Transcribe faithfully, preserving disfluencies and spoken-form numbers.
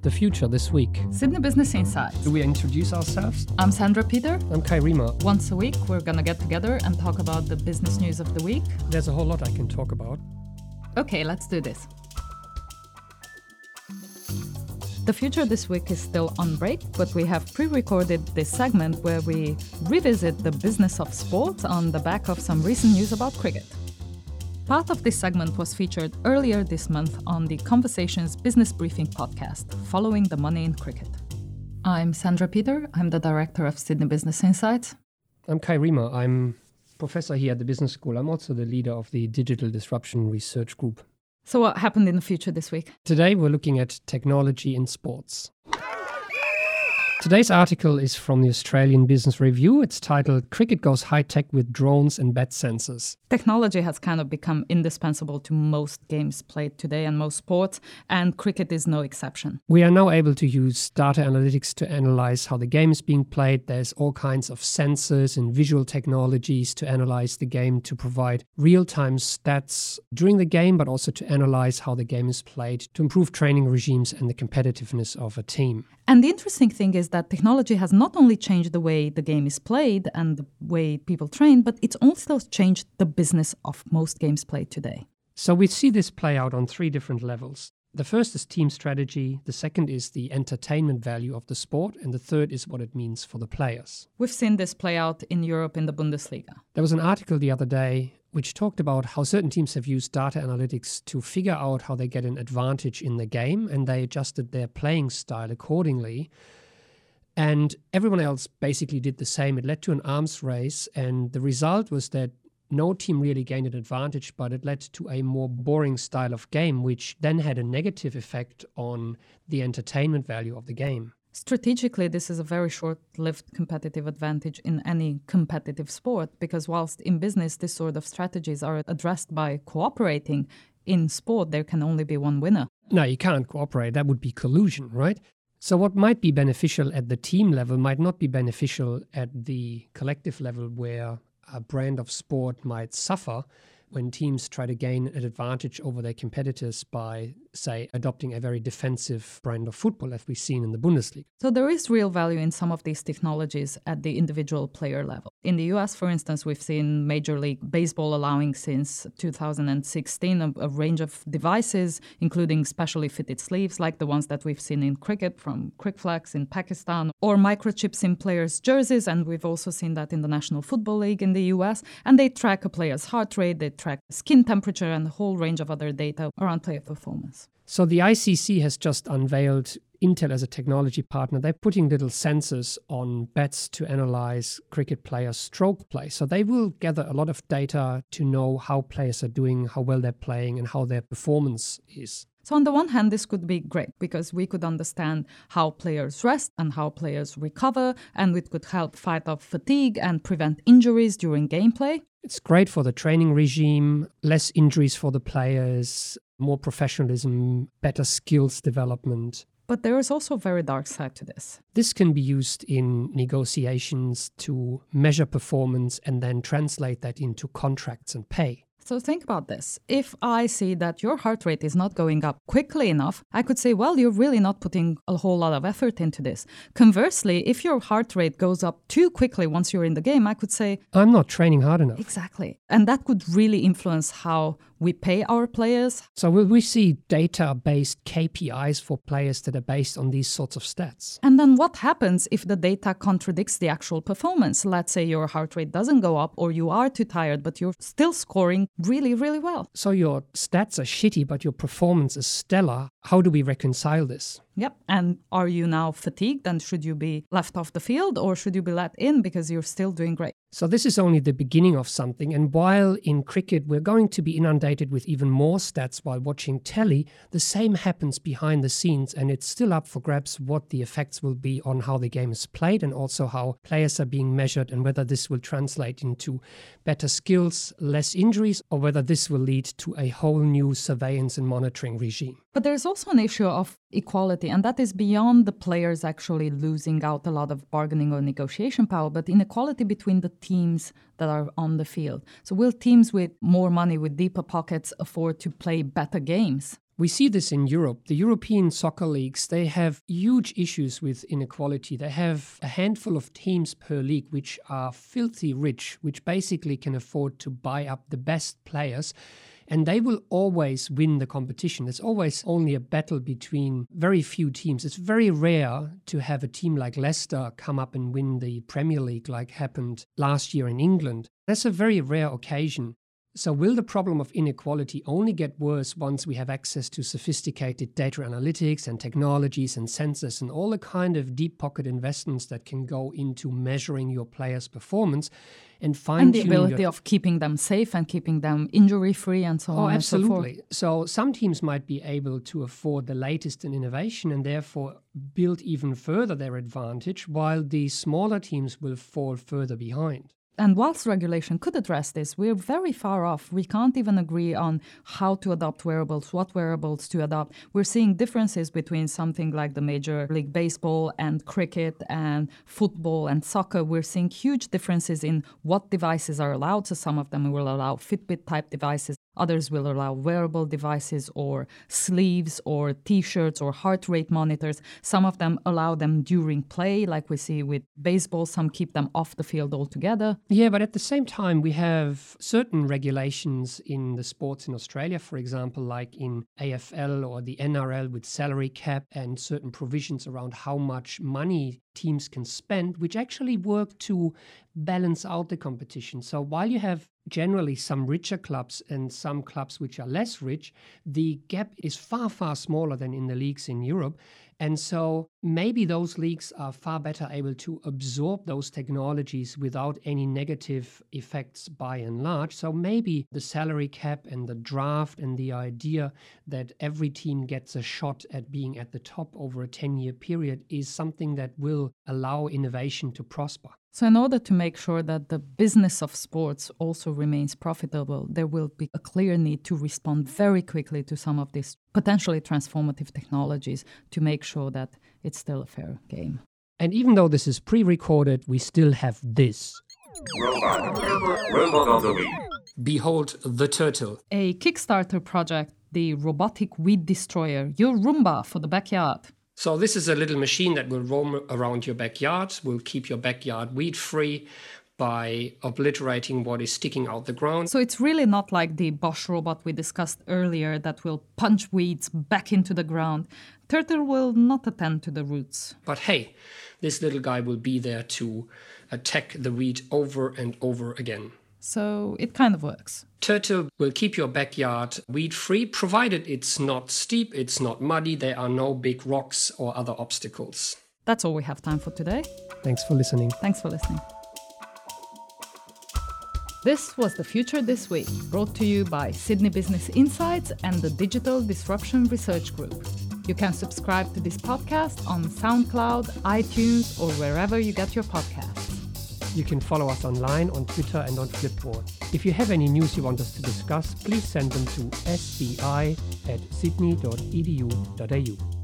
The Future This Week. Sydney Business Insights. Do we introduce ourselves? I'm Sandra Peter. I'm Kai Riemer. Once a week, we're going to get together and talk about the business news of the week. There's a whole lot I can talk about. Okay, let's do this. The Future This Week is still on break, but we have pre-recorded this segment where we revisit the business of sport on the back of some recent news about cricket. Part of this segment was featured earlier this month on the Conversations Business Briefing podcast, following the money in cricket. I'm Sandra Peter. I'm the director of Sydney Business Insights. I'm Kai Riemer. I'm professor here at the business school. I'm also the leader of the Digital Disruption Research Group. So what happened in the future this week? Today we're looking at technology in sports. Today's article is from the Australian Business Review. It's titled, Cricket Goes High-Tech with Drones and Bat Sensors. Technology has kind of become indispensable to most games played today and most sports, and cricket is no exception. We are now able to use data analytics to analyze how the game is being played. There's all kinds of sensors and visual technologies to analyze the game, to provide real-time stats during the game, but also to analyze how the game is played, to improve training regimes and the competitiveness of a team. And the interesting thing is that technology has not only changed the way the game is played and the way people train, but it's also changed the business of most games played today. So we see this play out on three different levels. The first is team strategy, the second is the entertainment value of the sport, and the third is what it means for the players. We've seen this play out in Europe in the Bundesliga. There was an article the other day which talked about how certain teams have used data analytics to figure out how they get an advantage in the game, and they adjusted their playing style accordingly. And everyone else basically did the same. It led to an arms race, and the result was that no team really gained an advantage, but it led to a more boring style of game, which then had a negative effect on the entertainment value of the game. Strategically, this is a very short-lived competitive advantage in any competitive sport, because whilst in business, this sort of strategies are addressed by cooperating, in sport, there can only be one winner. No, you can't cooperate. That would be collusion, right? So what might be beneficial at the team level might not be beneficial at the collective level, where a brand of sport might suffer when teams try to gain an advantage over their competitors by, say, adopting a very defensive brand of football, as we've seen in the Bundesliga. So there is real value in some of these technologies at the individual player level. In the U S, for instance, we've seen Major League Baseball allowing since two thousand sixteen a, a range of devices, including specially fitted sleeves, like the ones that we've seen in cricket from CricFlex in Pakistan, or microchips in players' jerseys, and we've also seen that in the National Football League in the U S, and they track a player's heart rate, they track skin temperature and a whole range of other data around player performance. So the I C C has just unveiled Intel as a technology partner. They're putting little sensors on bats to analyze cricket players' stroke play. So they will gather a lot of data to know how players are doing, how well they're playing, and how their performance is. So on the one hand, this could be great because we could understand how players rest and how players recover, and it could help fight off fatigue and prevent injuries during gameplay. It's great for the training regime, less injuries for the players, more professionalism, better skills development. But there is also a very dark side to this. This can be used in negotiations to measure performance and then translate that into contracts and pay. So think about this. If I see that your heart rate is not going up quickly enough, I could say, well, you're really not putting a whole lot of effort into this. Conversely, if your heart rate goes up too quickly once you're in the game, I could say, I'm not training hard enough. Exactly. And that could really influence how we pay our players. So will we see data-based K P Is for players that are based on these sorts of stats? And then what happens if the data contradicts the actual performance? Let's say your heart rate doesn't go up or you are too tired, but you're still scoring really, really well. So your stats are shitty, but your performance is stellar. How do we reconcile this? Yep. And are you now fatigued and should you be left off the field or should you be let in because you're still doing great? So this is only the beginning of something. And while in cricket we're going to be inundated with even more stats while watching telly, the same happens behind the scenes, and it's still up for grabs what the effects will be on how the game is played and also how players are being measured and whether this will translate into better skills, less injuries, or whether this will lead to a whole new surveillance and monitoring regime. But there's also an issue of equality, and that is beyond the players actually losing out a lot of bargaining or negotiation power, but inequality between the teams that are on the field. So will teams with more money, with deeper pockets, afford to play better games? We see this in Europe. The European soccer leagues, they have huge issues with inequality. They have a handful of teams per league which are filthy rich, which basically can afford to buy up the best players. And they will always win the competition. It's always only a battle between very few teams. It's very rare to have a team like Leicester come up and win the Premier League like happened last year in England. That's a very rare occasion. So will the problem of inequality only get worse once we have access to sophisticated data analytics and technologies and sensors and all the kind of deep pocket investments that can go into measuring your players' performance and fine-tuning And the ability your... of keeping them safe and keeping them injury-free and so oh, on absolutely. and so So forth? some teams might be able to afford the latest in innovation and therefore build even further their advantage, while the smaller teams will fall further behind. And whilst regulation could address this, we're very far off. We can't even agree on how to adopt wearables, what wearables to adopt. We're seeing differences between something like the Major League Baseball and cricket and football and soccer. We're seeing huge differences in what devices are allowed. So some of them will allow Fitbit-type devices. Others will allow wearable devices or sleeves or T-shirts or heart rate monitors. Some of them allow them during play, like we see with baseball. Some keep them off the field altogether. Yeah, but at the same time, we have certain regulations in the sports in Australia, for example, like in A F L or the N R L with salary cap and certain provisions around how much money teams can spend, which actually work to balance out the competition. So while you have generally some richer clubs and some clubs which are less rich, the gap is far, far smaller than in the leagues in Europe. And so maybe those leagues are far better able to absorb those technologies without any negative effects by and large. So maybe the salary cap and the draft and the idea that every team gets a shot at being at the top over a ten-year period is something that will allow innovation to prosper. So in order to make sure that the business of sports also remains profitable, there will be a clear need to respond very quickly to some of these potentially transformative technologies to make sure that it's still a fair game. And even though this is pre-recorded, we still have this. Robot. Robot of the week. Behold the turtle. A Kickstarter project, the Robotic Weed Destroyer, your Roomba for the backyard. So this is a little machine that will roam around your backyard, will keep your backyard weed-free by obliterating what is sticking out the ground. So it's really not like the Bosch robot we discussed earlier that will punch weeds back into the ground. Turtle will not attend to the roots. But hey, this little guy will be there to attack the weed over and over again. So it kind of works. Turtle will keep your backyard weed-free, provided it's not steep, it's not muddy, there are no big rocks or other obstacles. That's all we have time for today. Thanks for listening. Thanks for listening. This was The Future This Week, brought to you by Sydney Business Insights and the Digital Disruption Research Group. You can subscribe to this podcast on SoundCloud, iTunes, or wherever you get your podcasts. You can follow us online on Twitter and on Flipboard. If you have any news you want us to discuss, please send them to s b i at sydney dot e d u dot a u.